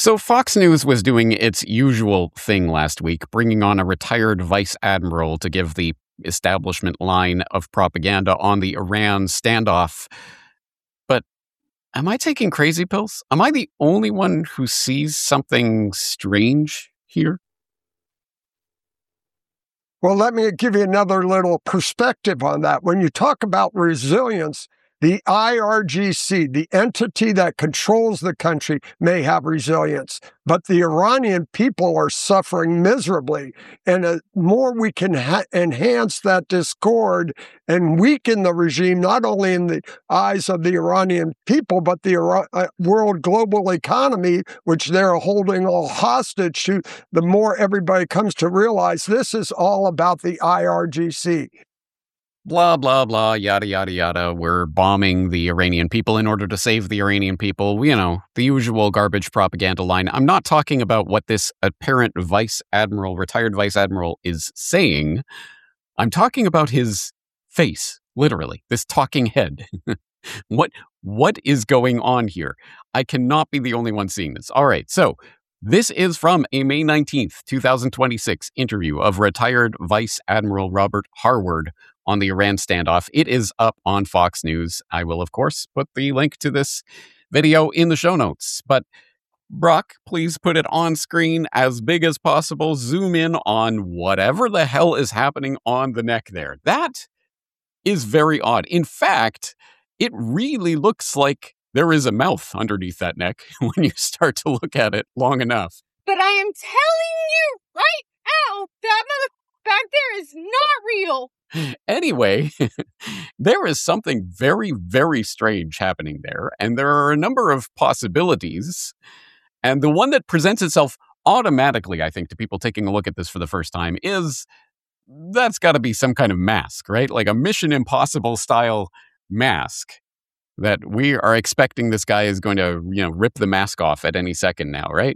So Fox News was doing its usual thing last week, bringing on a retired vice admiral to give the establishment line of propaganda on the Iran standoff. But am I taking crazy pills? Am I the only one who sees something strange here? Well, let me give you another little perspective on that. When you talk about resilience, the IRGC, the entity that controls the country, may have resilience, but the Iranian people are suffering miserably. And the more we can enhance that discord and weaken the regime, not only in the eyes of the Iranian people, but the world global economy, which they're holding all hostage to, the more everybody comes to realize this is all about the IRGC. Blah, blah, blah, yada, yada, yada. We're bombing the Iranian people in order to save the Iranian people. You know, the usual garbage propaganda line. I'm not talking about what this apparent retired vice admiral is saying. I'm talking about his face, literally, this talking head. What is going on here? I cannot be the only one seeing this. All right, so this is from a May 19th, 2026 interview of retired Vice Admiral Robert Harward on the Iran standoff. It is up on Fox News. I will, of course, put the link to this video in the show notes. But Brock, please put it on screen as big as possible. Zoom in on whatever the hell is happening on the neck there. That is very odd. In fact, it really looks like there is a mouth underneath that neck when you start to look at it long enough. But I am telling you right now, that mother back there is not real. Anyway, there is something very, very strange happening there, and there are a number of possibilities. And the one that presents itself automatically, I think, to people taking a look at this for the first time is that's got to be some kind of mask, right? Like a Mission Impossible style mask that we are expecting this guy is going to, rip the mask off at any second now, right?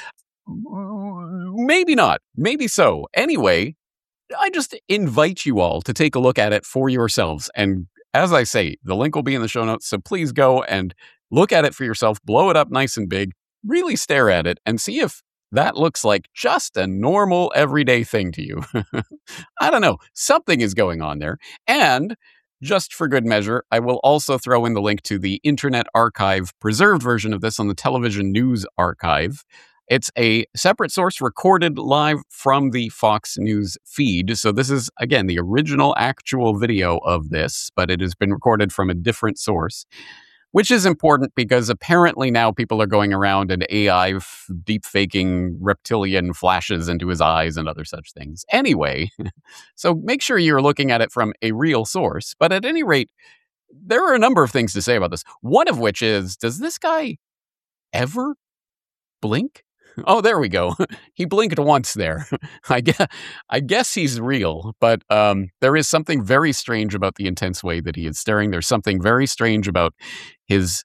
Maybe not. Maybe so. Anyway, I just invite you all to take a look at it for yourselves. And as I say, the link will be in the show notes. So please go and look at it for yourself, blow it up nice and big, really stare at it and see if that looks like just a normal everyday thing to you. I don't know. Something is going on there. And just for good measure, I will also throw in the link to the Internet Archive preserved version of this on the Television News Archive. It's a separate source recorded live from the Fox News feed. So this is, again, the original actual video of this, but it has been recorded from a different source, which is important because apparently now people are going around and AI deep faking reptilian flashes into his eyes and other such things. Anyway, so make sure you're looking at it from a real source. But at any rate, there are a number of things to say about this. One of which is, does this guy ever blink? Oh, there we go. He blinked once there. I guess he's real, but there is something very strange about the intense way that he is staring. There's something very strange about his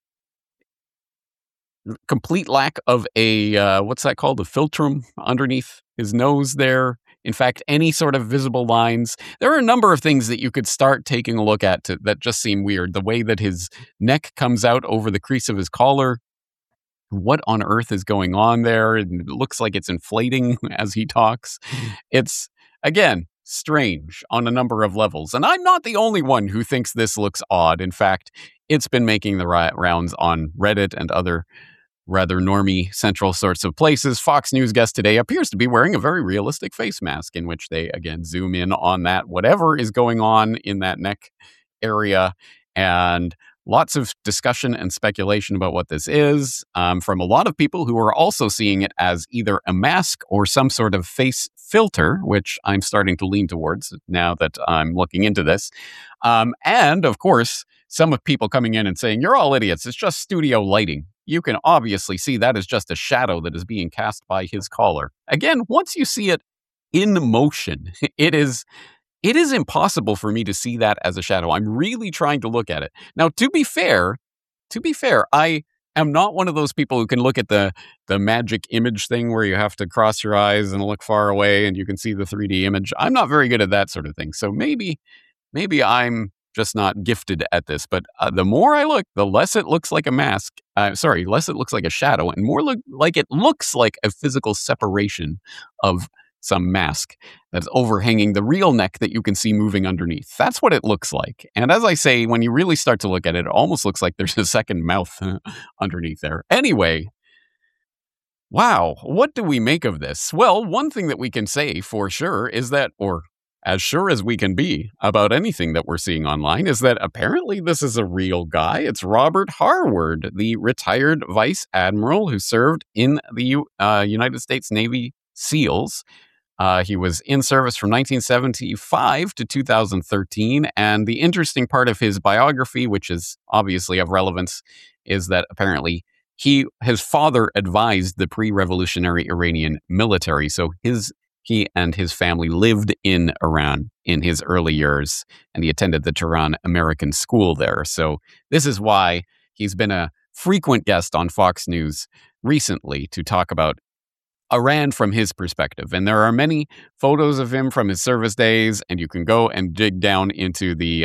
complete lack of a, what's that called? A philtrum underneath his nose there. In fact, any sort of visible lines. There are a number of things that you could start taking a look at that just seem weird. The way that his neck comes out over the crease of his collar. What on earth is going on there? It looks like it's inflating as he talks. It's, again, strange on a number of levels. And I'm not the only one who thinks this looks odd. In fact, it's been making the rounds on Reddit and other rather normie central sorts of places. Fox News guest today appears to be wearing a very realistic face mask in which they, again, zoom in on that, whatever is going on in that neck area. And lots of discussion and speculation about what this is from a lot of people who are also seeing it as either a mask or some sort of face filter, which I'm starting to lean towards now that I'm looking into this. And, of course, some of people coming in and saying, you're all idiots. It's just studio lighting. You can obviously see that is just a shadow that is being cast by his collar. Again, once you see it in motion, it is impossible for me to see that as a shadow. I'm really trying to look at it. Now, to be fair, I am not one of those people who can look at the magic image thing where you have to cross your eyes and look far away and you can see the 3D image. I'm not very good at that sort of thing. So maybe I'm just not gifted at this. But the more I look, the less it looks like a mask. Less it looks like a shadow, and more like it looks like a physical separation of some mask that's overhanging the real neck that you can see moving underneath. That's what it looks like. And as I say, when you really start to look at it, it almost looks like there's a second mouth underneath there. Anyway, wow, what do we make of this? Well, one thing that we can say for sure is that, or as sure as we can be about anything that we're seeing online, is that apparently this is a real guy. It's Robert Harward, the retired vice admiral who served in the United States Navy SEALs. He was in service from 1975 to 2013, and the interesting part of his biography, which is obviously of relevance, is that apparently his father advised the pre-revolutionary Iranian military, so he and his family lived in Iran in his early years, and he attended the Tehran American School there. So this is why he's been a frequent guest on Fox News recently to talk about Iran from his perspective. And there are many photos of him from his service days, and you can go and dig down into the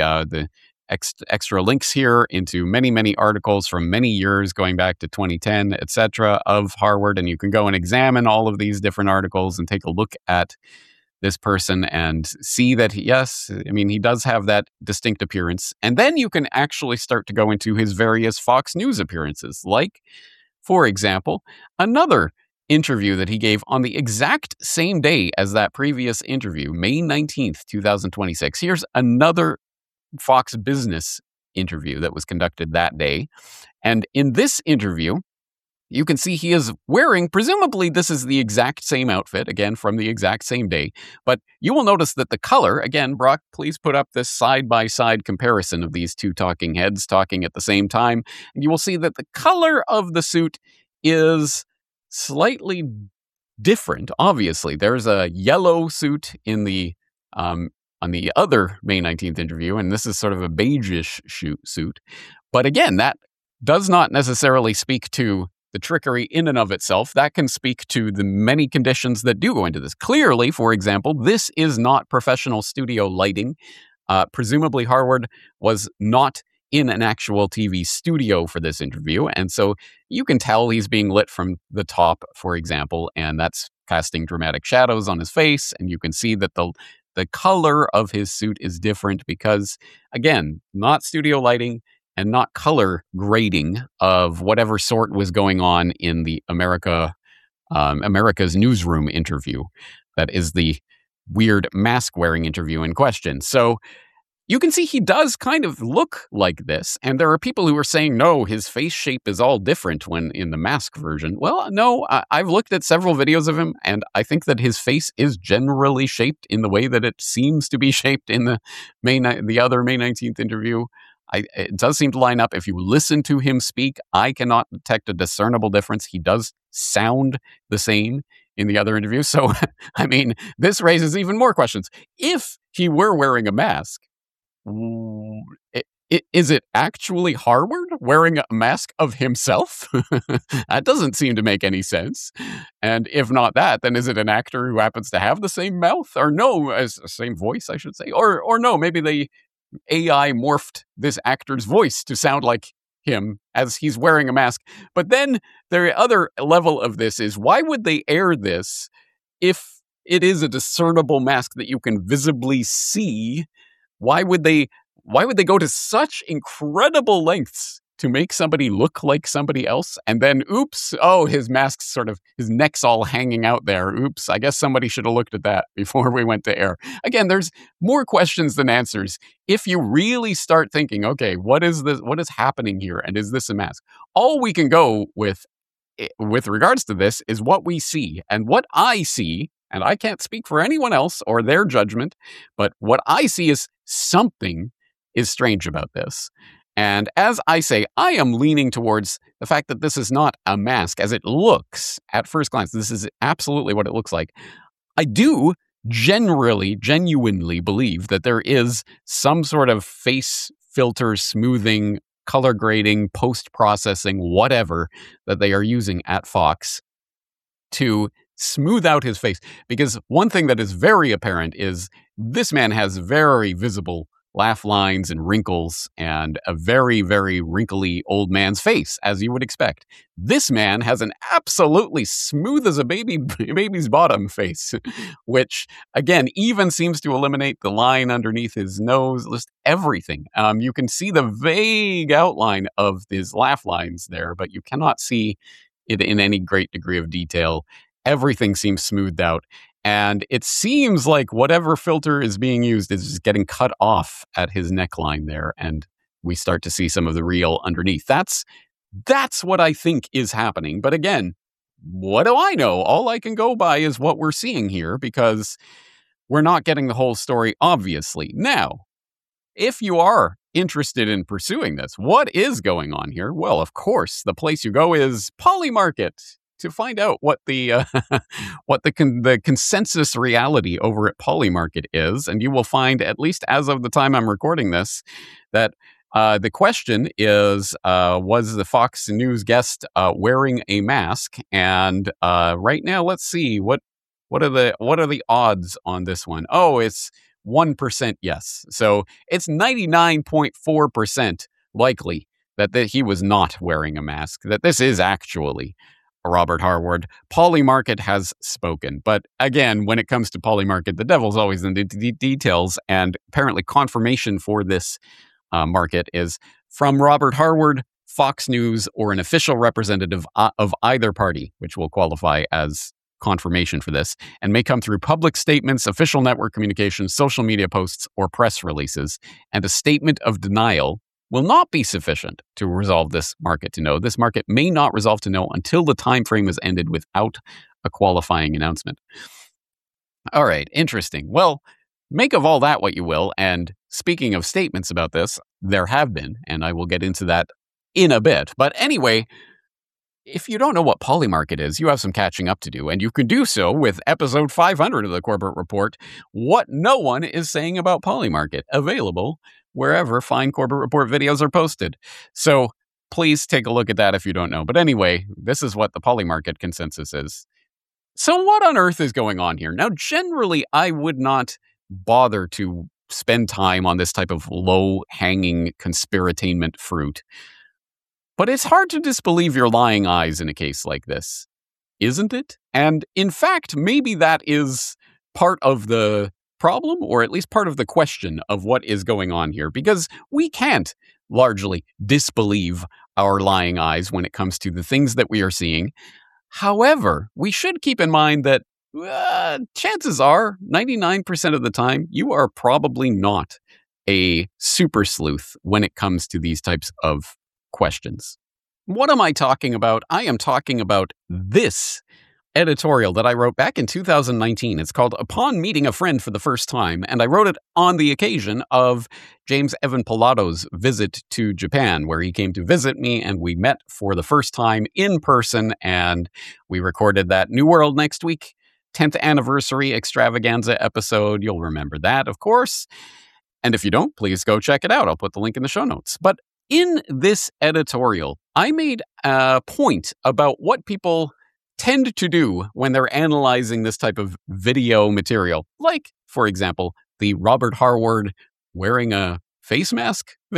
extra links here into many, many articles from many years going back to 2010, etc., of Harward. And you can go and examine all of these different articles and take a look at this person and see that, he does have that distinct appearance. And then you can actually start to go into his various Fox News appearances, like, for example, another interview that he gave on the exact same day as that previous interview, May 19th, 2026. Here's another Fox Business interview that was conducted that day. And in this interview, you can see he is wearing, presumably this is the exact same outfit, again, from the exact same day. But you will notice that the color, again, Brock, please put up this side-by-side comparison of these two talking heads talking at the same time. And you will see that the color of the suit is slightly different. Obviously, there's a yellow suit in the on the other May 19th interview, and this is sort of a beigeish suit. But again, that does not necessarily speak to the trickery in and of itself. That can speak to the many conditions that do go into this. Clearly, for example, this is not professional studio lighting. Presumably, Harward was not in an actual TV studio for this interview. And so you can tell he's being lit from the top, for example, and that's casting dramatic shadows on his face. And you can see that the color of his suit is different because, again, not studio lighting and not color grading of whatever sort was going on in the America's Newsroom interview. That is the weird mask-wearing interview in question. So you can see he does kind of look like this, and there are people who are saying, no, his face shape is all different when in the mask version. Well, no, I've looked at several videos of him, and I think that his face is generally shaped in the way that it seems to be shaped in the other May 19th interview. It does seem to line up. If you listen to him speak, I cannot detect a discernible difference. He does sound the same in the other interview. So, this raises even more questions. If he were wearing a mask, is it actually Harward wearing a mask of himself? That doesn't seem to make any sense. And if not that, then is it an actor who happens to have the same mouth? Or no, same voice, I should say. Or no, maybe they AI morphed this actor's voice to sound like him as he's wearing a mask. But then the other level of this is, why would they air this if it is a discernible mask that you can visibly see? Why would they go to such incredible lengths to make somebody look like somebody else? And then, oops, his mask's his neck's all hanging out there. Oops, I guess somebody should have looked at that before we went to air. Again, there's more questions than answers. If you really start thinking, okay, what is this? What is happening here? And is this a mask? All we can go with regards to this is what we see. And what I see, and I can't speak for anyone else or their judgment, but what I see is something is strange about this. And as I say, I am leaning towards the fact that this is not a mask as it looks at first glance. This is absolutely what it looks like. I do genuinely believe that there is some sort of face filter smoothing, color grading, post-processing, whatever, that they are using at Fox to smooth out his face. Because one thing that is very apparent is this man has very visible laugh lines and wrinkles and a very, very wrinkly old man's face, as you would expect. This man has an absolutely smooth as a baby's bottom face, which, again, even seems to eliminate the line underneath his nose, just everything. You can see the vague outline of his laugh lines there, but you cannot see it in any great degree of detail. Everything seems smoothed out. And it seems like whatever filter is being used is getting cut off at his neckline there. And we start to see some of the real underneath. That's what I think is happening. But again, what do I know? All I can go by is what we're seeing here, because we're not getting the whole story, obviously. Now, if you are interested in pursuing this, what is going on here? Well, of course, the place you go is Polymarket to find out what the the consensus reality over at Polymarket is. And you will find, at least as of the time I'm recording this, that the question is, was the Fox News guest wearing a mask? And right now, let's see, what are the odds on this one? Oh, it's 1% yes. So it's 99.4% likely that he was not wearing a mask, that this is actually Robert Harward. Polymarket has spoken. But again, when it comes to Polymarket, the devil's always in the details. And apparently confirmation for this market is from Robert Harward, Fox News, or an official representative of either party, which will qualify as confirmation for this, and may come through public statements, official network communications, social media posts, or press releases. And a statement of denial will not be sufficient to resolve this market to know. This market may not resolve to know until the time frame is ended without a qualifying announcement. All right, interesting. Well, make of all that what you will. And speaking of statements about this, there have been, and I will get into that in a bit. But anyway, if you don't know what Polymarket is, you have some catching up to do, and you can do so with episode 500 of the Corbett Report, What No One is Saying About Polymarket, available wherever fine Corbett Report videos are posted. So please take a look at that if you don't know. But anyway, this is what the Polymarket consensus is. So what on earth is going on here? Now, generally, I would not bother to spend time on this type of low-hanging conspiratainment fruit. But it's hard to disbelieve your lying eyes in a case like this, isn't it? And in fact, maybe that is part of the problem, or at least part of the question of what is going on here, because we can't largely disbelieve our lying eyes when it comes to the things that we are seeing. However, we should keep in mind that chances are 99% of the time, you are probably not a super sleuth when it comes to these types of questions. What am I talking about? I am talking about this editorial that I wrote back in 2019. It's called Upon Meeting a Friend for the First Time, and I wrote it on the occasion of James Evan Pilato's visit to Japan, where he came to visit me, and we met for the first time in person, and we recorded that New World Next Week 10th anniversary extravaganza episode. You'll remember that, of course. And if you don't, please go check it out. I'll put the link in the show notes. But in this editorial, I made a point about what people tend to do when they're analyzing this type of video material, like, for example, the Robert Harward wearing a face mask video, ?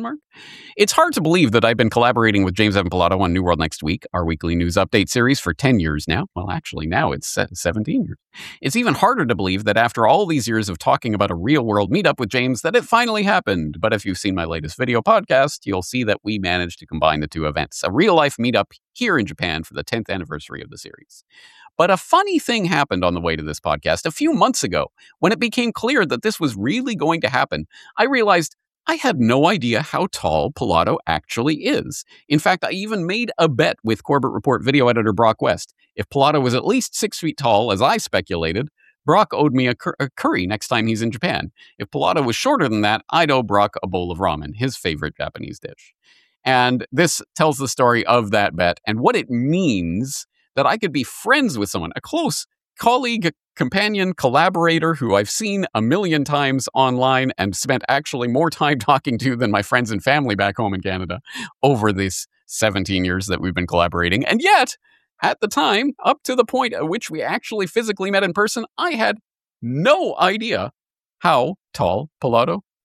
It's hard to believe that I've been collaborating with James Evan Pilato on New World Next Week, our weekly news update series, for 10 years now. Well, actually, now it's 17 years. It's even harder to believe that after all these years of talking about a real-world meetup with James, that it finally happened. But if you've seen my latest video podcast, you'll see that we managed to combine the two events, a real-life meetup here in Japan for the 10th anniversary of the series. But a funny thing happened on the way to this podcast a few months ago. When it became clear that this was really going to happen, I realized I had no idea how tall Pilato actually is. In fact, I even made a bet with Corbett Report video editor Brock West. If Pilato was at least 6 feet tall, as I speculated, Brock owed me a curry next time he's in Japan. If Pilato was shorter than that, I'd owe Brock a bowl of ramen, his favorite Japanese dish. And this tells the story of that bet and what it means that I could be friends with someone, a close colleague, companion, collaborator who I've seen a million times online and spent actually more time talking to than my friends and family back home in Canada over these 17 years that we've been collaborating. And yet, at the time, up to the point at which we actually physically met in person, I had no idea how tall Pilato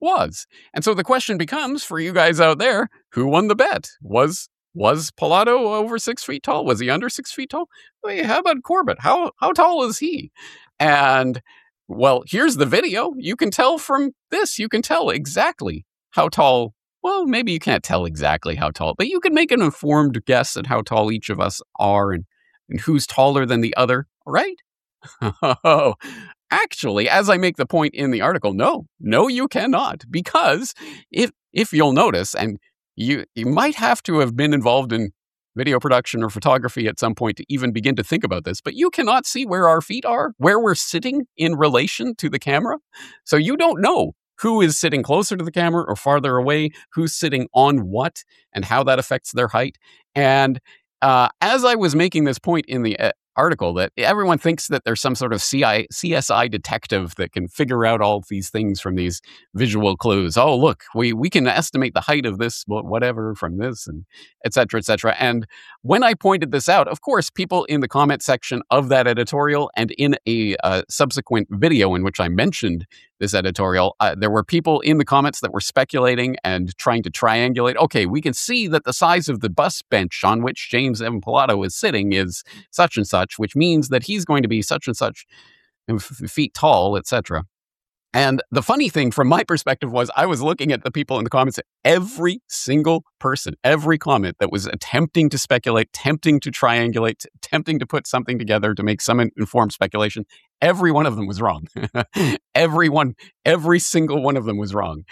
was. And so the question becomes for you guys out there, who won the bet? Was Pilato over 6 feet tall? Was he under 6 feet tall? Wait, how about Corbett? How tall is he? And well, here's the video. You can tell from this, you can tell exactly how tall. Well, maybe you can't tell exactly how tall, but you can make an informed guess at how tall each of us are and who's taller than the other, right? Oh, actually, as I make the point in the article, no, you cannot, because if you'll notice, and you might have to have been involved in video production or photography at some point to even begin to think about this, but you cannot see where our feet are, where we're sitting in relation to the camera. So you don't know who is sitting closer to the camera or farther away, who's sitting on what, and how that affects their height. And as I was making this point in the article, that everyone thinks that there's some sort of CSI detective that can figure out all these things from these visual clues. Oh, look, we can estimate the height of this, whatever, from this, and et cetera, et cetera. And when I pointed this out, of course, people in the comment section of that editorial and in a subsequent video in which I mentioned this editorial, there were people in the comments that were speculating and trying to triangulate. Okay, we can see that the size of the bus bench on which James Evan Pilato is sitting is such and such, which means that he's going to be such and such feet tall, etc. And the funny thing from my perspective was I was looking at the people in the comments, every single person, every comment that was attempting to speculate, attempting to triangulate, attempting to put something together to make some informed speculation. Every one of them was wrong. Every single one of them was wrong.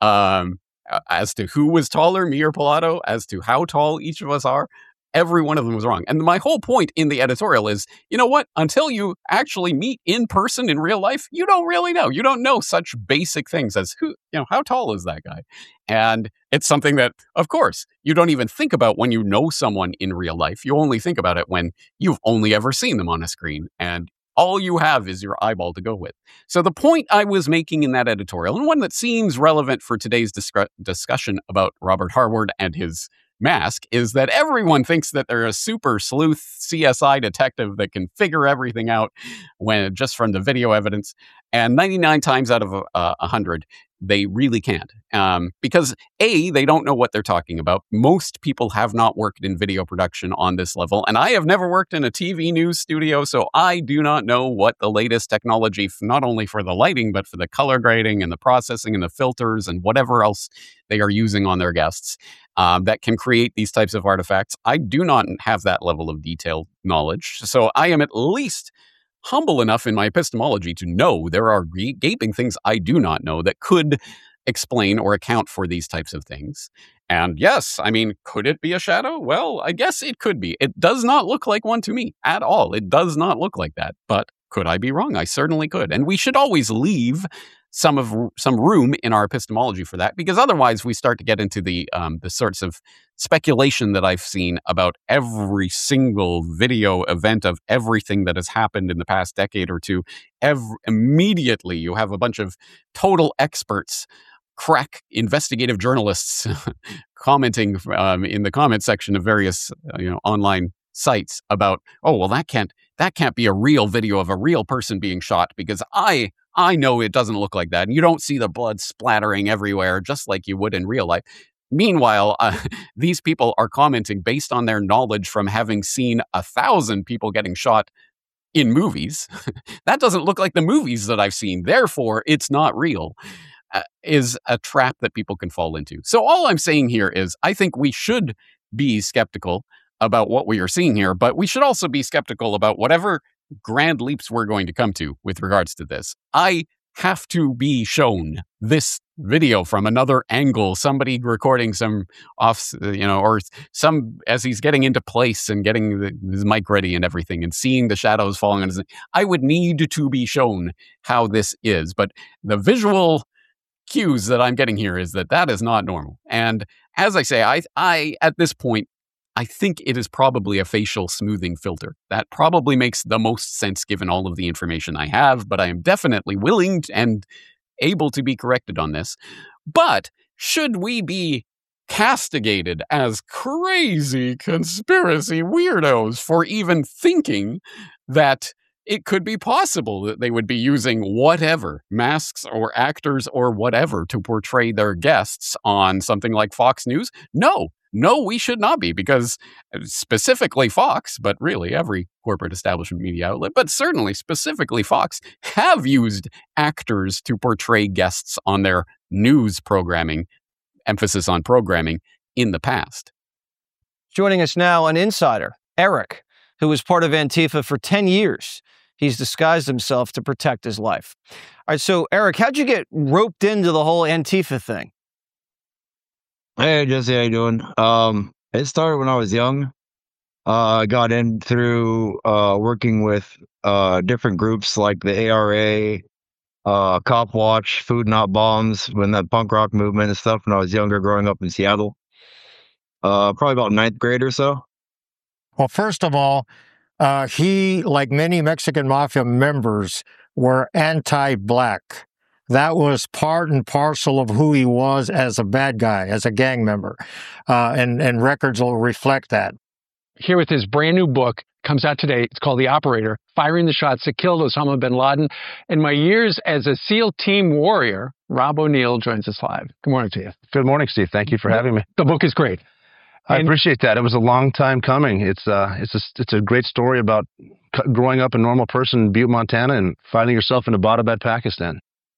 As to who was taller, me or Pilato, as to how tall each of us are. Every one of them was wrong. And my whole point in the editorial is, you know what? Until you actually meet in person in real life, you don't really know. You don't know such basic things as how tall is that guy? And it's something that, of course, you don't even think about when you know someone in real life. You only think about it when you've only ever seen them on a screen. And all you have is your eyeball to go with. So the point I was making in that editorial, and one that seems relevant for today's discussion about Robert Harward and his mask, is that everyone thinks that they're a super sleuth CSI detective that can figure everything out when just from the video evidence. And 99 times out of 100, they really can't. Because A, they don't know what they're talking about. Most people have not worked in video production on this level. And I have never worked in a TV news studio, so I do not know what the latest technology, not only for the lighting, but for the color grading and the processing and the filters and whatever else they are using on their guests that can create these types of artifacts. I do not have that level of detailed knowledge. So I am at least humble enough in my epistemology to know there are gaping things I do not know that could explain or account for these types of things. And yes, I mean, could it be a shadow? Well, I guess it could be. It does not look like one to me at all. It does not look like that. But could I be wrong? I certainly could. And we should always leave some room in our epistemology for that, because otherwise we start to get into the sorts of speculation that I've seen about every single video event of everything that has happened in the past decade or two. Immediately you have a bunch of total experts, crack investigative journalists commenting in the comment section of various online sites about, oh, well, that can't be a real video of a real person being shot, because I know it doesn't look like that. And you don't see the blood splattering everywhere just like you would in real life. Meanwhile, these people are commenting based on their knowledge from having seen 1,000 people getting shot in movies. That doesn't look like the movies that I've seen. Therefore, it's not real. Is a trap that people can fall into. So all I'm saying here is I think we should be skeptical about what we are seeing here, but we should also be skeptical about whatever grand leaps we're going to come to with regards to this. I have to be shown this video from another angle, somebody recording some off, or some as he's getting into place and getting his mic ready and everything and seeing the shadows falling on his. I would need to be shown how this is, but the visual cues that I'm getting here is that is not normal. And as I say, I at this point, I think it is probably a facial smoothing filter. That probably makes the most sense given all of the information I have, but I am definitely willing and able to be corrected on this. But should we be castigated as crazy conspiracy weirdos for even thinking that it could be possible that they would be using whatever, masks or actors or whatever, to portray their guests on something like Fox News. No, we should not be, because specifically Fox, but really every corporate establishment media outlet, but certainly specifically Fox, have used actors to portray guests on their news programming, emphasis on programming, in the past. Joining us now, an insider, Eric, who was part of Antifa for 10 years. He's disguised himself to protect his life. All right, so Eric, how'd you get roped into the whole Antifa thing? Hey, Jesse, how you doing? It started when I was young. I got in through working with different groups like the ARA, Cop Watch, Food Not Bombs, when that punk rock movement and stuff when I was younger, growing up in Seattle. Probably about 9th grade or so. Well, first of all, he, like many Mexican mafia members, were anti-black. That was part and parcel of who he was as a bad guy, as a gang member. And records will reflect that. Here with his brand new book, comes out today. It's called The Operator, Firing the Shots That Killed Osama bin Laden. In my years as a SEAL team warrior, Rob O'Neill joins us live. Good morning to you. Good morning, Steve. Thank you for having me. The book is great. I appreciate that. It was a long time coming. It's a great story about growing up a normal person in Butte, Montana, and finding yourself in Abbottabad, Pakistan.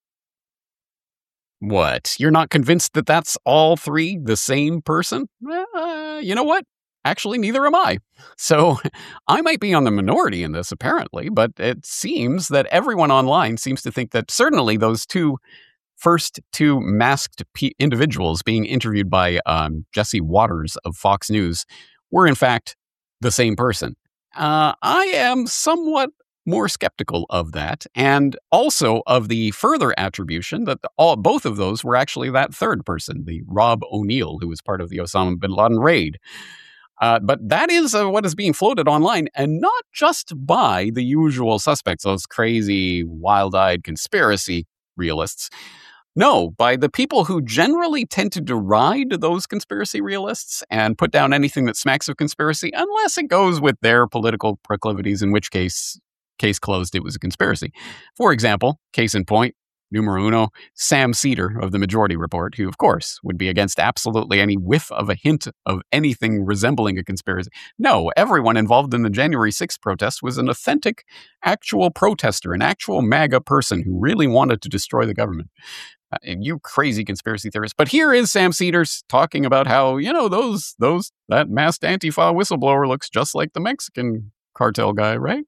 What? You're not convinced that that's all three the same person? You know what? Actually, neither am I. So I might be on the minority in this, apparently, but it seems that everyone online seems to think that certainly those first two masked individuals being interviewed by Jesse Waters of Fox News were, in fact, the same person. I am somewhat more skeptical of that, and also of the further attribution that both of those were actually that third person, the Rob O'Neill, who was part of the Osama bin Laden raid. But that is what is being floated online, and not just by the usual suspects, those crazy, wild-eyed conspiracy realists. No, by the people who generally tend to deride those conspiracy realists and put down anything that smacks of conspiracy, unless it goes with their political proclivities, in which case closed, it was a conspiracy. For example, case in point, numero uno, Sam Seder of the Majority Report, who, of course, would be against absolutely any whiff of a hint of anything resembling a conspiracy. No, everyone involved in the January 6th protest was an authentic, actual protester, an actual MAGA person who really wanted to destroy the government. You crazy conspiracy theorists. But here is Sam Cedars talking about how, that masked Antifa whistleblower looks just like the Mexican cartel guy, right?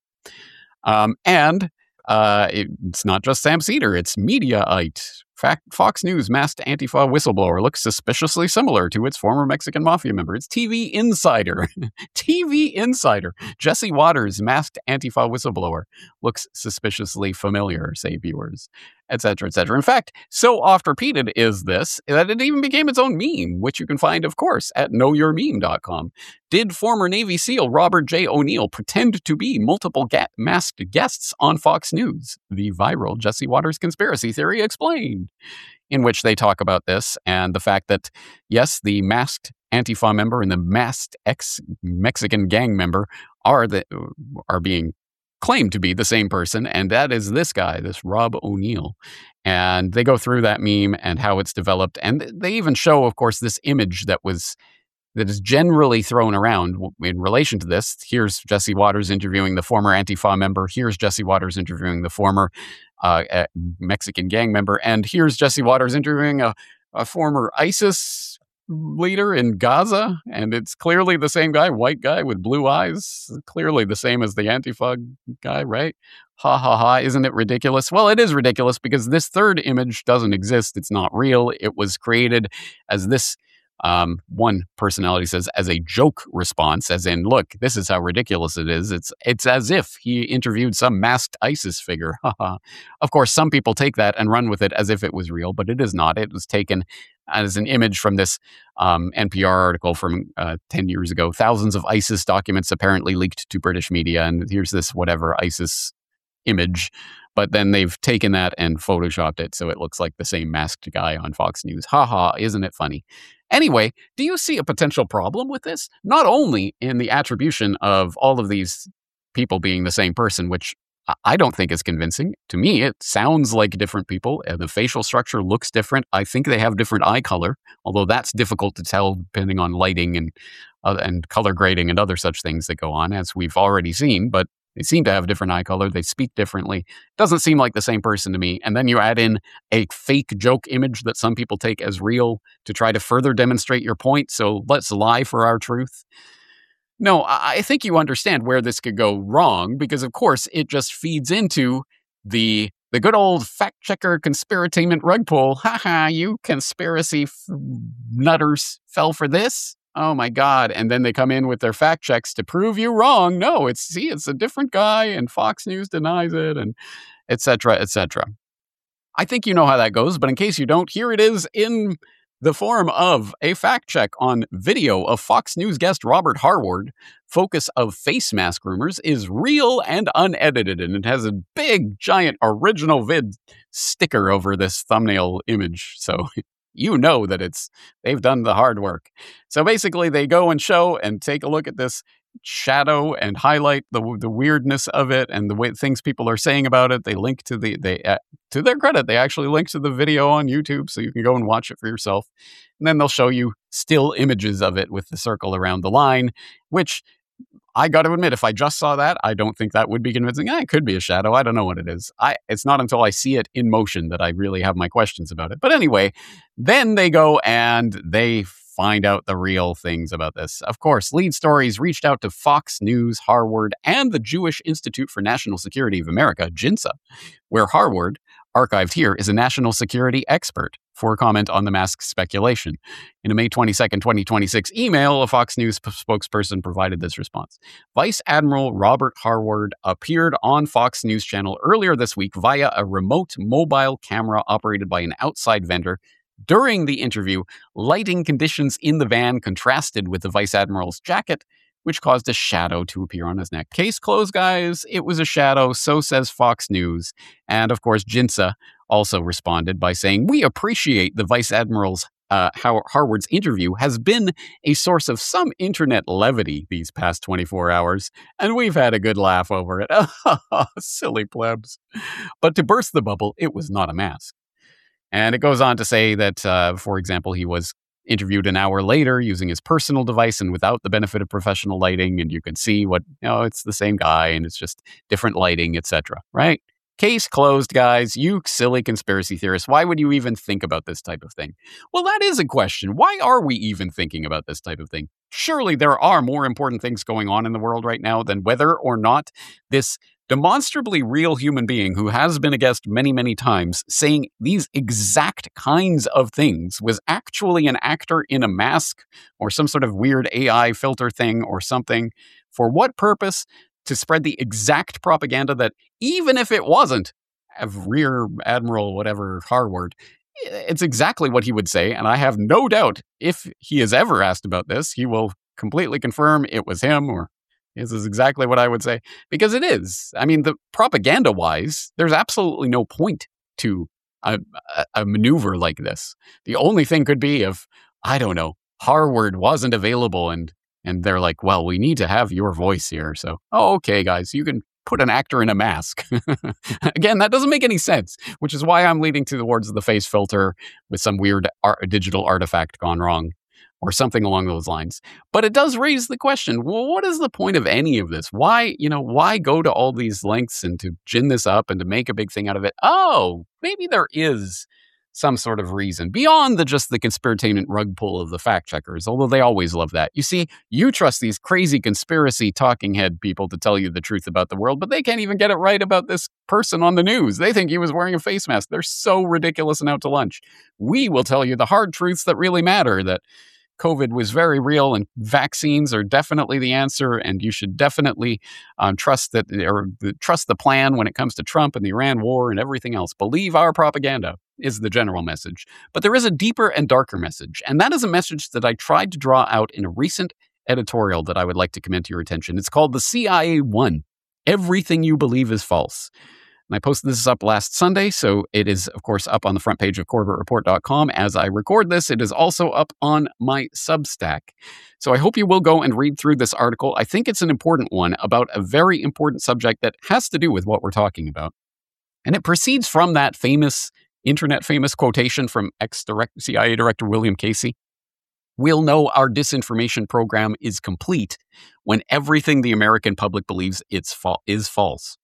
It's not just Sam Seder, it's Mediaite. Fox News masked Antifa whistleblower looks suspiciously similar to its former Mexican mafia member. It's TV Insider. TV Insider. Jesse Waters masked Antifa whistleblower looks suspiciously familiar, say viewers, etc., etc. In fact, so oft repeated is this that it even became its own meme, which you can find, of course, at knowyourmeme.com. Did former Navy SEAL Robert J. O'Neill pretend to be multiple masked guests on Fox News? The viral Jesse Waters conspiracy theory explained, in which they talk about this and the fact that, yes, the masked Antifa member and the masked ex-Mexican gang member are being claimed to be the same person, and that is this guy, this Rob O'Neill. And they go through that meme and how it's developed, and they even show, of course, this image that is generally thrown around in relation to this. Here's Jesse Waters interviewing the former Antifa member. Here's Jesse Waters interviewing the former Mexican gang member. And here's Jesse Waters interviewing a former ISIS leader in Gaza. And it's clearly the same guy, white guy with blue eyes. Clearly the same as the Antifa guy, right? Ha ha ha. Isn't it ridiculous? Well, it is ridiculous because this third image doesn't exist. It's not real. It was created as this one personality says, as a joke response, as in, look, this is how ridiculous it is. It's as if he interviewed some masked ISIS figure. Of course, some people take that and run with it as if it was real, but it is not. It was taken as an image from this NPR article from 10 years ago. Thousands of ISIS documents apparently leaked to British media, and here's this whatever ISIS image. But then they've taken that and photoshopped it so it looks like the same masked guy on Fox News. Ha, isn't it funny? Anyway, do you see a potential problem with this? Not only in the attribution of all of these people being the same person, which I don't think is convincing. To me, it sounds like different people, and the facial structure looks different. I think they have different eye color, although that's difficult to tell depending on lighting and color grading and other such things that go on, as we've already seen. But they seem to have different eye color. They speak differently. Doesn't seem like the same person to me. And then you add in a fake joke image that some people take as real to try to further demonstrate your point. So let's lie for our truth. No, I think you understand where this could go wrong, because of course it just feeds into the good old fact checker conspiratainment rug pull. Haha, you conspiracy nutters fell for this. Oh my God. And then they come in with their fact checks to prove you wrong. No, it's a different guy, and Fox News denies it, and et cetera, et cetera. I think you know how that goes, but in case you don't, here it is in the form of a fact check on video of Fox News guest Robert Harward. Focus of face mask rumors is real and unedited, and it has a big, giant original vid sticker over this thumbnail image. So you know that they've done the hard work. So basically, they go and show and take a look at this shadow and highlight the weirdness of it and the way things people are saying about it. They link to to their credit, they actually link to the video on YouTube, so you can go and watch it for yourself. And then they'll show you still images of it with the circle around the line, which I got to admit, if I just saw that, I don't think that would be convincing. It could be a shadow. I don't know what it is. It's not until I see it in motion that I really have my questions about it. But anyway, then they go and they find out the real things about this. Of course, Lead Stories reached out to Fox News, Harward, and the Jewish Institute for National Security of America, JINSA, where Harward, archived here, is a national security expert, for a comment on the mask speculation. In a May 22nd, 2026 email, a Fox News spokesperson provided this response. Vice Admiral Robert Harward appeared on Fox News Channel earlier this week via a remote mobile camera operated by an outside vendor. During the interview, lighting conditions in the van contrasted with the Vice Admiral's jacket, which caused a shadow to appear on his neck. Case closed, guys. It was a shadow, so says Fox News. And of course, JINSA also responded by saying, we appreciate the Vice Admiral's Harward's interview has been a source of some internet levity these past 24 hours, and we've had a good laugh over it. Silly plebs. But to burst the bubble, it was not a mask. And it goes on to say that, for example, he was interviewed an hour later using his personal device and without the benefit of professional lighting, and you can see it's the same guy, and it's just different lighting, etc. Right? Case closed, guys. You silly conspiracy theorists. Why would you even think about this type of thing? Well, that is a question. Why are we even thinking about this type of thing? Surely there are more important things going on in the world right now than whether or not this demonstrably real human being who has been a guest many, many times saying these exact kinds of things was actually an actor in a mask or some sort of weird AI filter thing or something. For what purpose? To spread the exact propaganda that, even if it wasn't Rear Admiral whatever Harward, it's exactly what he would say. And I have no doubt if he is ever asked about this, he will completely confirm it was him, or this is exactly what I would say, because it is. I mean, the propaganda-wise, there's absolutely no point to a maneuver like this. The only thing could be if, I don't know, Harward wasn't available and they're like, well, we need to have your voice here. So, okay, guys, you can put an actor in a mask. Again, that doesn't make any sense, which is why I'm leading towards the face filter with some weird digital artifact gone wrong or something along those lines. But it does raise the question, well, what is the point of any of this? Why go to all these lengths and to gin this up and to make a big thing out of it? Oh, maybe there is some sort of reason beyond just the conspiratainment rug pull of the fact checkers, although they always love that. You see, you trust these crazy conspiracy talking head people to tell you the truth about the world, but they can't even get it right about this person on the news. They think he was wearing a face mask. They're so ridiculous and out to lunch. We will tell you the hard truths that really matter, that COVID was very real and vaccines are definitely the answer, and you should definitely trust the plan when it comes to Trump and the Iran war and everything else. Believe our propaganda is the general message. But there is a deeper and darker message, and that is a message that I tried to draw out in a recent editorial that I would like to commend to your attention. It's called The CIA Won. Everything You Believe is False. And I posted this up last Sunday, so it is, of course, up on the front page of CorbettReport.com as I record this. It is also up on my Substack. So I hope you will go and read through this article. I think it's an important one about a very important subject that has to do with what we're talking about. And it proceeds from that internet famous quotation from CIA Director William Casey. We'll know our disinformation program is complete when everything the American public believes is false.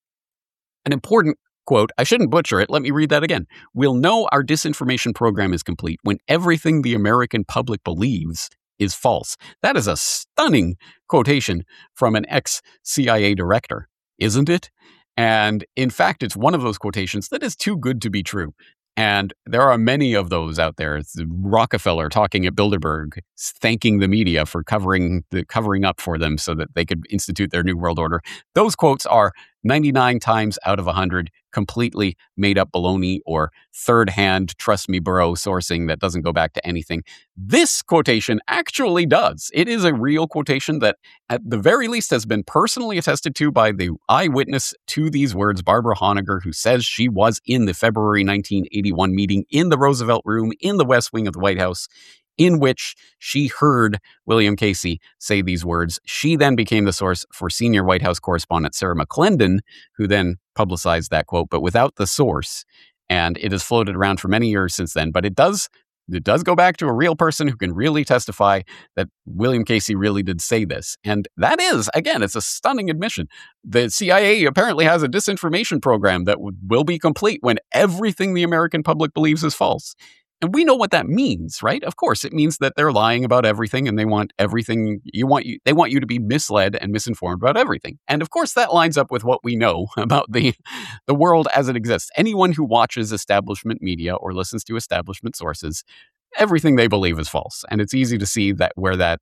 An important quote, I shouldn't butcher it, let me read that again. We'll know our disinformation program is complete when everything the American public believes is false. That is a stunning quotation from an ex-CIA director, isn't it? And in fact, it's one of those quotations that is too good to be true. And there are many of those out there. It's Rockefeller talking at Bilderberg, thanking the media for covering up for them so that they could institute their new world order. Those quotes are 99 times out of 100 completely made up baloney or third-hand, trust me, bro sourcing that doesn't go back to anything. This quotation actually does. It is a real quotation that, at the very least, has been personally attested to by the eyewitness to these words, Barbara Honegger, who says she was in the February 1981 meeting in the Roosevelt Room in the West Wing of the White House, in which she heard William Casey say these words. She then became the source for senior White House correspondent Sarah McClendon, who then publicized that quote, but without the source. And it has floated around for many years since then, but it does go back to a real person who can really testify that William Casey really did say this. And that is, again, it's a stunning admission. The CIA apparently has a disinformation program that will be complete when everything the American public believes is false. And we know what that means, right? Of course, it means that they're lying about everything and they want everything they want you to be misled and misinformed about everything. And of course, that lines up with what we know about the world as it exists. Anyone who watches establishment media or listens to establishment sources, everything they believe is false. And it's easy to see that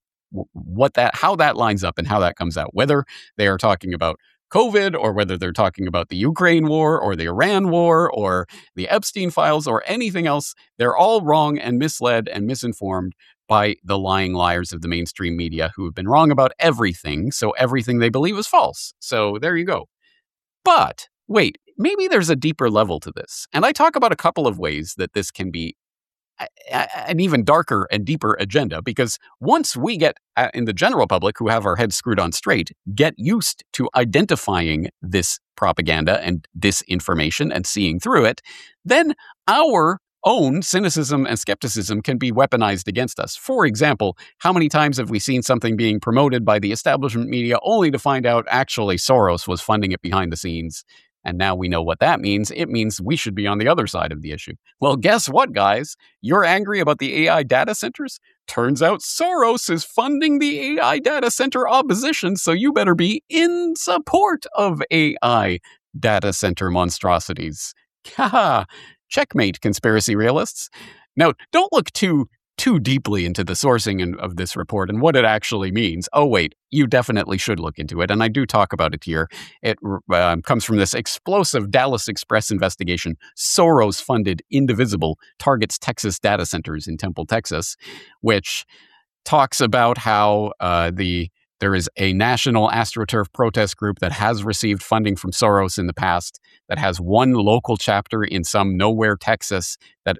how that lines up and how that comes out, whether they are talking about COVID, or whether they're talking about the Ukraine war or the Iran war or the Epstein files or anything else. They're all wrong and misled and misinformed by the lying liars of the mainstream media who have been wrong about everything. So everything they believe is false. So there you go. But wait, maybe there's a deeper level to this. And I talk about a couple of ways that this can be an even darker and deeper agenda, because once we get, in the general public who have our heads screwed on straight, get used to identifying this propaganda and disinformation and seeing through it, then our own cynicism and skepticism can be weaponized against us. For example, how many times have we seen something being promoted by the establishment media only to find out actually Soros was funding it behind the scenes? And now we know what that means. It means we should be on the other side of the issue. Well, guess what, guys? You're angry about the AI data centers? Turns out Soros is funding the AI data center opposition, so you better be in support of AI data center monstrosities. Haha, checkmate, conspiracy realists. Now, don't look too deeply into the sourcing of this report and what it actually means. Oh, wait, you definitely should look into it. And I do talk about it here. It comes from this explosive Dallas Express investigation. Soros-funded Indivisible targets Texas data centers in Temple, Texas, which talks about how there is a national AstroTurf protest group that has received funding from Soros in the past, that has one local chapter in some nowhere Texas that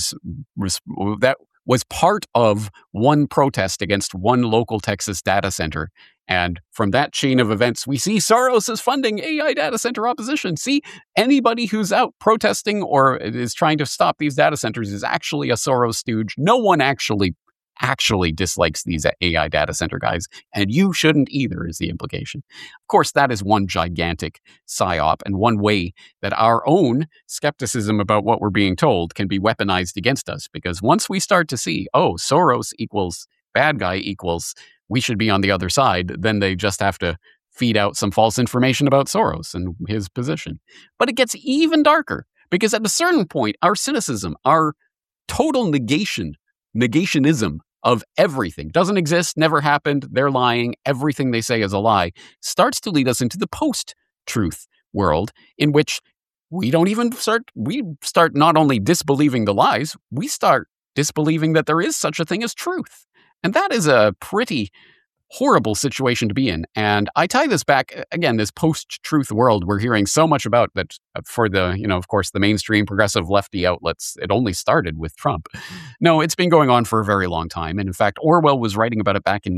was part of one protest against one local Texas data center. And from that chain of events, we see Soros is funding AI data center opposition. See, anybody who's out protesting or is trying to stop these data centers is actually a Soros stooge. No one actually dislikes these AI data center guys, and you shouldn't either, is the implication. Of course, that is one gigantic psyop and one way that our own skepticism about what we're being told can be weaponized against us, because once we start to see, oh, Soros equals bad guy equals we should be on the other side, then they just have to feed out some false information about Soros and his position. But it gets even darker, because at a certain point, our cynicism, our total negationism of everything doesn't exist, never happened, they're lying, everything they say is a lie, starts to lead us into the post-truth world, in which we start not only disbelieving the lies, we start disbelieving that there is such a thing as truth. And that is a pretty horrible situation to be in. And I tie this back, again, this post-truth world we're hearing so much about that for the, of course, the mainstream progressive lefty outlets, it only started with Trump. No, it's been going on for a very long time. And in fact, Orwell was writing about it back in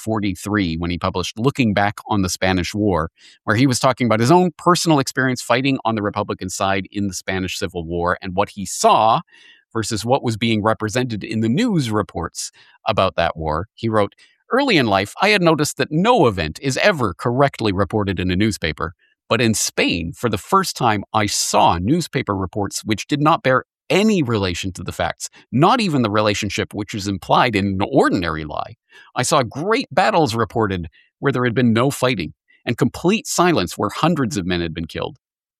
1943 when he published Looking Back on the Spanish War, where he was talking about his own personal experience fighting on the Republican side in the Spanish Civil War and what he saw versus what was being represented in the news reports about that war. He wrote, "Early in life, I had noticed that no event is ever correctly reported in a newspaper. But in Spain, for the first time, I saw newspaper reports which did not bear any relation to the facts, not even the relationship which is implied in an ordinary lie. I saw great battles reported where there had been no fighting, and complete silence where hundreds of men had been killed.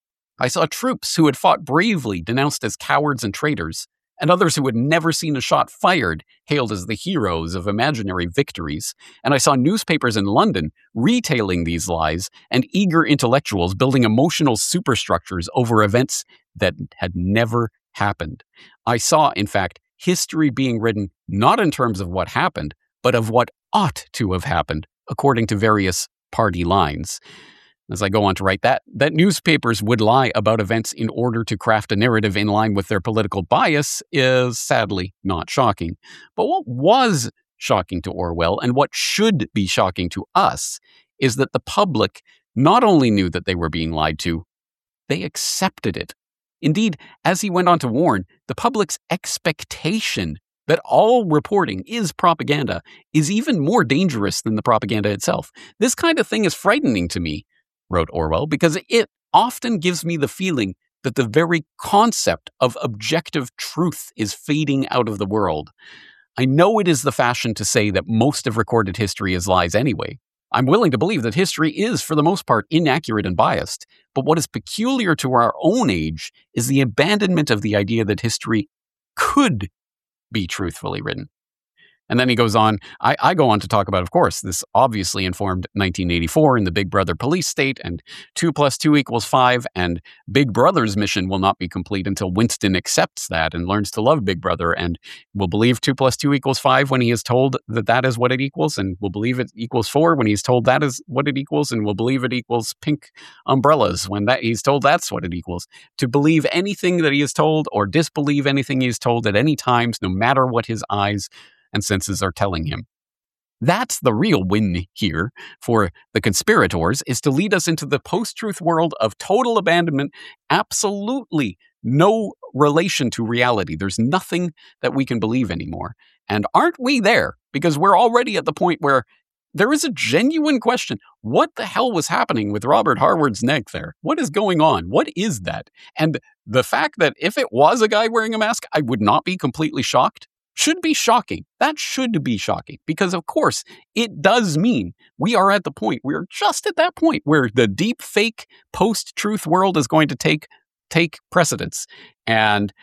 I saw troops who had fought bravely denounced as cowards and traitors, and others who had never seen a shot fired hailed as the heroes of imaginary victories. And I saw newspapers in London retailing these lies and eager intellectuals building emotional superstructures over events that had never happened. I saw, in fact, history being written not in terms of what happened, but of what ought to have happened, according to various party lines." As I go on to write that newspapers would lie about events in order to craft a narrative in line with their political bias is sadly not shocking. But what was shocking to Orwell, and what should be shocking to us, is that the public not only knew that they were being lied to, they accepted it. Indeed, as he went on to warn, the public's expectation that all reporting is propaganda is even more dangerous than the propaganda itself. This kind of thing is frightening to me, wrote Orwell, because it often gives me the feeling that the very concept of objective truth is fading out of the world. I know it is the fashion to say that most of recorded history is lies anyway. I'm willing to believe that history is, for the most part, inaccurate and biased. But what is peculiar to our own age is the abandonment of the idea that history could be truthfully written. And then he goes on, I go on to talk about, of course, this obviously informed 1984 in the Big Brother police state, and 2 + 2 = 5, and Big Brother's mission will not be complete until Winston accepts that and learns to love Big Brother, and will believe 2 + 2 = 5 when he is told that that is what it equals, and will believe it equals 4 when he's told that is what it equals, and will believe it equals pink umbrellas when that he's told that's what it equals. To believe anything that he is told or disbelieve anything he is told at any times, no matter what his eyes and senses are telling him. That's the real win here for the conspirators, is to lead us into the post-truth world of total abandonment, absolutely no relation to reality. There's nothing that we can believe anymore. And aren't we there? Because we're already at the point where there is a genuine question. What the hell was happening with Robert Harward's neck there? What is going on? What is that? And the fact that if it was a guy wearing a mask, I would not be completely shocked should be shocking. That should be shocking, because of course it does mean we are at the point, we're just at that point where the deep fake post-truth world is going to take precedence. And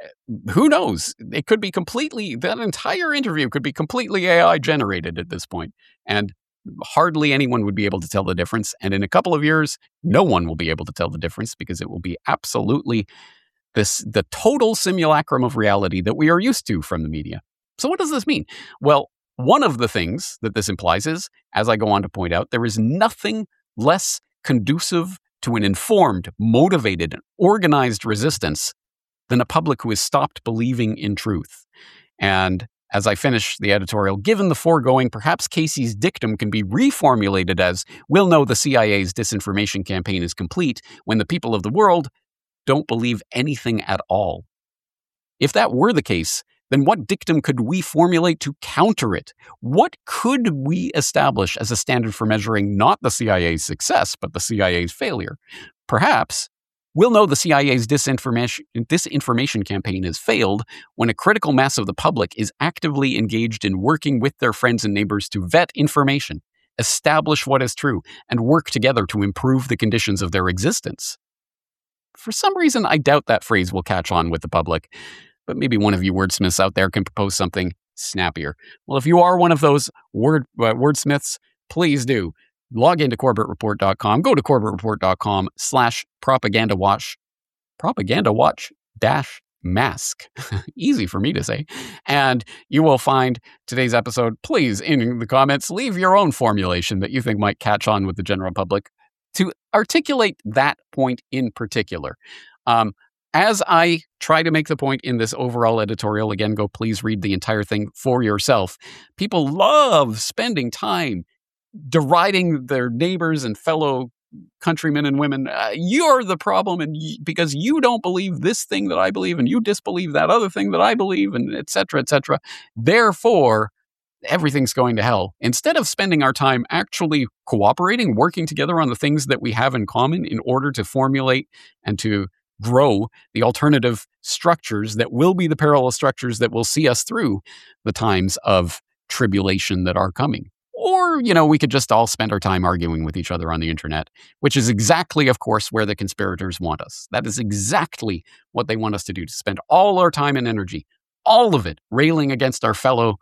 who knows? It could be that entire interview could be completely AI generated at this point. And hardly anyone would be able to tell the difference. And in a couple of years, no one will be able to tell the difference, because it will be absolutely the total simulacrum of reality that we are used to from the media. So what does this mean? Well, one of the things that this implies is, as I go on to point out, there is nothing less conducive to an informed, motivated, and organized resistance than a public who has stopped believing in truth. And as I finish the editorial, given the foregoing, perhaps Casey's dictum can be reformulated as, we'll know the CIA's disinformation campaign is complete when the people of the world don't believe anything at all. If that were the case, then what dictum could we formulate to counter it? What could we establish as a standard for measuring not the CIA's success, but the CIA's failure? Perhaps we'll know the CIA's disinformation campaign has failed when a critical mass of the public is actively engaged in working with their friends and neighbors to vet information, establish what is true, and work together to improve the conditions of their existence. For some reason, I doubt that phrase will catch on with the public, but maybe one of you wordsmiths out there can propose something snappier. Well, if you are one of those wordsmiths, please do. Log into CorbettReport.com. Go to CorbettReport.com/propagandawatch. Propagandawatch mask. Easy for me to say. And you will find today's episode. Please, in the comments, leave your own formulation that you think might catch on with the general public to articulate that point in particular. As I try to make the point in this overall editorial, again, go please read the entire thing for yourself. People love spending time deriding their neighbors and fellow countrymen and women. You're the problem, and because you don't believe this thing that I believe, and you disbelieve that other thing that I believe, and et cetera, et cetera. Therefore, everything's going to hell. Instead of spending our time actually cooperating, working together on the things that we have in common in order to formulate and to grow the alternative structures that will be the parallel structures that will see us through the times of tribulation that are coming. Or, we could just all spend our time arguing with each other on the internet, which is exactly, of course, where the conspirators want us. That is exactly what they want us to do, to spend all our time and energy, all of it, railing against our fellow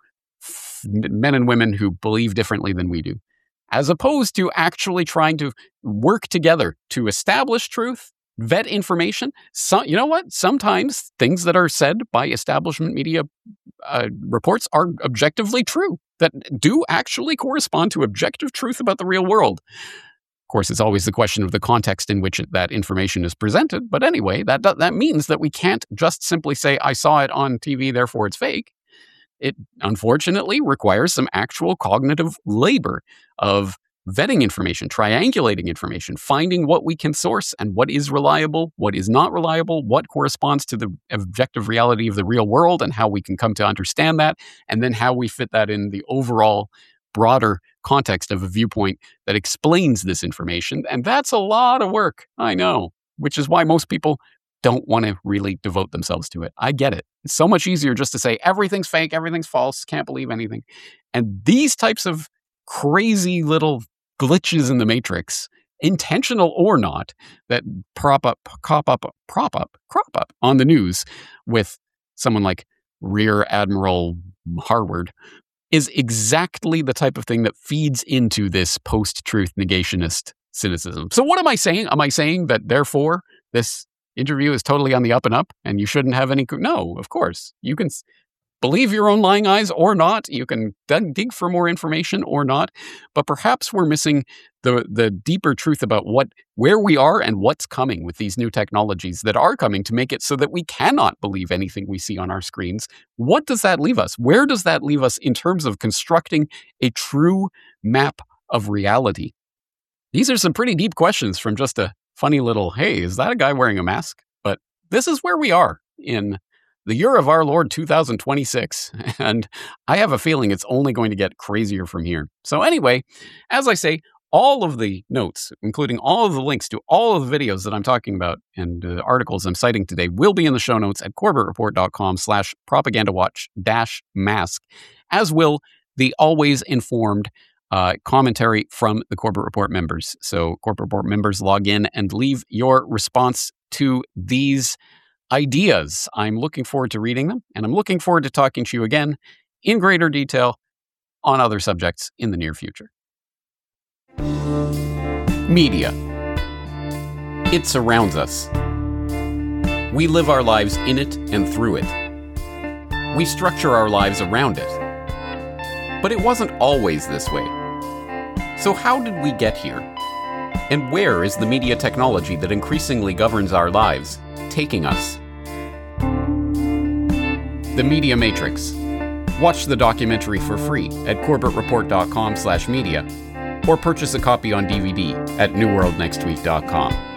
men and women who believe differently than we do, as opposed to actually trying to work together to establish truth, vet information. So, you know what? Sometimes things that are said by establishment media reports are objectively true, that do actually correspond to objective truth about the real world. Of course, it's always the question of the context in which that information is presented. But anyway, that means that we can't just simply say, I saw it on TV, therefore it's fake. It unfortunately requires some actual cognitive labor of vetting information, triangulating information, finding what we can source and what is reliable, what is not reliable, what corresponds to the objective reality of the real world and how we can come to understand that, and then how we fit that in the overall broader context of a viewpoint that explains this information. And that's a lot of work, I know, which is why most people don't want to really devote themselves to it. I get it. It's so much easier just to say everything's fake, everything's false, can't believe anything. And these types of crazy little glitches in the matrix, intentional or not, that crop up on the news with someone like Rear Admiral Harward is exactly the type of thing that feeds into this post-truth negationist cynicism. So what am I saying? Am I saying that therefore this interview is totally on the up and up and you shouldn't have any? No, of course. You can believe your own lying eyes or not. You can dig for more information or not. But perhaps we're missing the deeper truth about where we are and what's coming with these new technologies that are coming to make it so that we cannot believe anything we see on our screens. What does that leave us? Where does that leave us in terms of constructing a true map of reality? These are some pretty deep questions from just a funny little, hey, is that a guy wearing a mask? But this is where we are in the year of our Lord 2026, and I have a feeling it's only going to get crazier from here. So anyway, as I say, all of the notes, including all of the links to all of the videos that I'm talking about and articles I'm citing today, will be in the show notes at corbettreport.com/propagandawatch-mask, as will the always informed commentary from the Corbett Report members. So Corbett Report members, log in and leave your response to these ideas. I'm looking forward to reading them, and I'm looking forward to talking to you again in greater detail on other subjects in the near future. Media. It surrounds us. We live our lives in it and through it. We structure our lives around it. But it wasn't always this way. So how did we get here? And where is the media technology that increasingly governs our lives taking us? The Media Matrix. Watch the documentary for free at corbettreport.com/media or purchase a copy on DVD at newworldnextweek.com.